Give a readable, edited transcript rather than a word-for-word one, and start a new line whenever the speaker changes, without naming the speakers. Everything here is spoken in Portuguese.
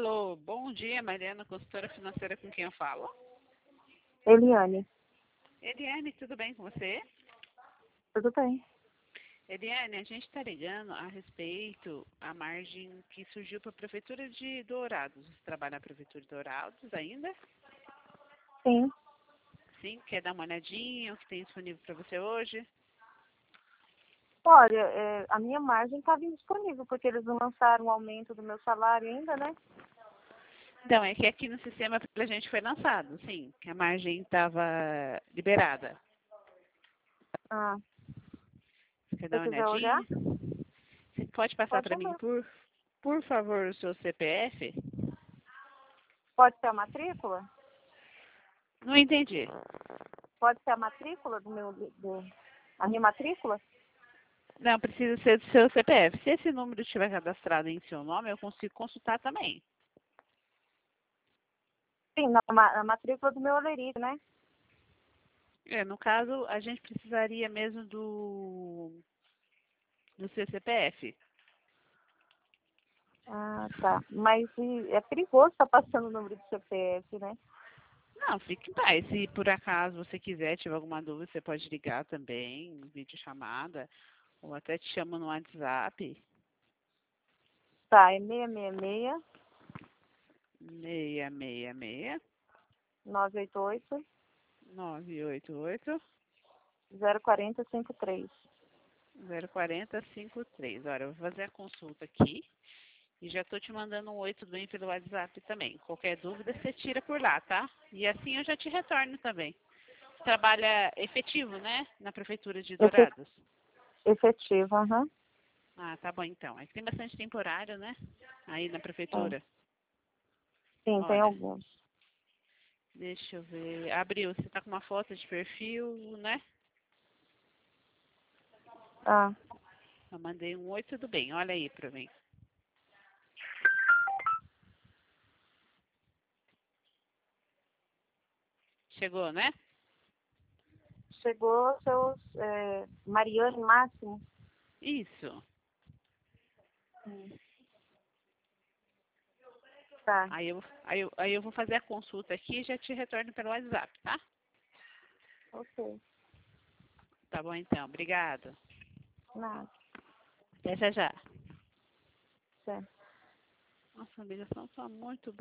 Alô, bom dia, Mariana, consultora financeira, com quem eu falo?
Eliane,
Eliane, tudo bem com você?
tudo bem?
Eliane, a gente está ligando a respeito à margem que surgiu para a Prefeitura de Dourados. Você trabalha na Prefeitura de Dourados ainda?
Sim.
Sim, quer dar uma olhadinha, o que tem disponível para você hoje?
Olha, a minha margem estava indisponível, porque eles não lançaram o aumento do meu salário ainda, né?
Então, é que aqui no sistema para a gente foi lançado, sim, que a margem estava liberada.
Ah,
Você quer
se
dar
você
uma
quiser olhar,
olhadinha? Você pode passar
pode
para mim,
olhar.
por favor, o seu CPF?
Pode ser a matrícula?
Não entendi.
Pode ser a matrícula a minha matrícula?
Não, precisa ser do seu CPF. Se esse número estiver cadastrado em seu nome, eu consigo consultar também.
Sim, a matrícula do meu Olerite, né?
No caso, a gente precisaria mesmo do seu CPF.
Ah, tá. Mas é perigoso estar passando o número do CPF, né?
Não, fique em paz. Se por acaso você quiser, tiver alguma dúvida, você pode ligar também, videochamada, ou até te chamo no WhatsApp.
Tá, é 666
666
988
988
04053.
04053. Olha, eu vou fazer a consulta aqui. E já estou te mandando um oi, tudo bem, pelo WhatsApp também. Qualquer dúvida, você tira por lá, tá? E assim eu já te retorno também. Trabalha efetivo, né? Na Prefeitura de Dourados.
Efetivo, aham.
Ah, tá bom então. É que tem bastante temporário, né? Aí na
É.
Prefeitura.
Sim, tem
Olha,
alguns.
deixa eu ver. Abriu, você tá com uma foto de perfil, né?
Ah,
Eu mandei um oi, tudo bem. Olha aí pra mim. Chegou, né?
chegou seus Mariane Máximo.
Isso.
Tá,
Aí eu vou fazer a consulta aqui e já te retorno pelo WhatsApp, tá?
ok.
Tá bom então. Obrigado.
Nada,
Até já já.
certo.
Nossa, a ligação tá muito